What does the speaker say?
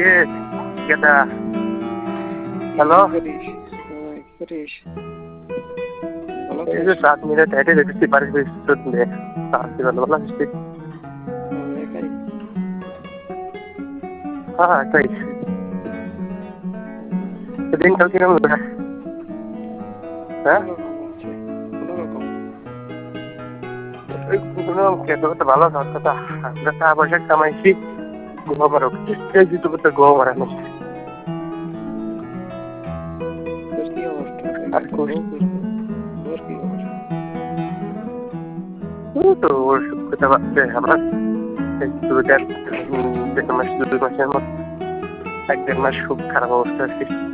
গেদা হ্যালো এই যে 7 মিনিট হেঁটে যেতেছি বাড়ির ভিতর দিয়ে ভালো আসছি। হ্যাঁ তাই দিনকাল কিরকম? হ্যাঁ ভালো কথা টাকা পয়সা কামাইছি গোবর করতে গোবর আনি তো ওর কথা ভাবছে আমার 2 মাসের মতো 1-1.5 মাস খুব খারাপ অবস্থা আছে।